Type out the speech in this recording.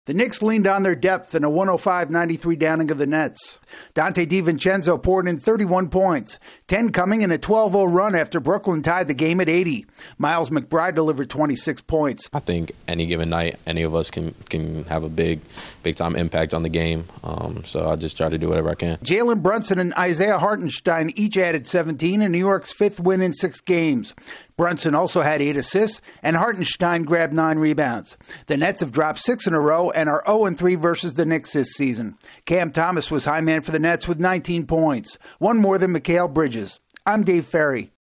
The Knicks leaned on their depth in a 105-93 downing of the Nets. Dante DiVincenzo poured in 31 points, 10 coming in a 12-0 run after Brooklyn tied the game at 80. Miles McBride delivered 26 points. I think any given night, any of us can have a big-time impact on the game, so I just try to do whatever I can. Jalen Brunson and Isaiah Hartenstein each added 17 in New York's fifth win in 6 games. Brunson also had 8 assists, and Hartenstein grabbed 9 rebounds. The Nets have dropped 6 in a row and are 0-3 versus the Knicks this season. Cam Thomas was high man for the Nets with 19 points, one more than Mikal Bridges. I'm Dave Ferry.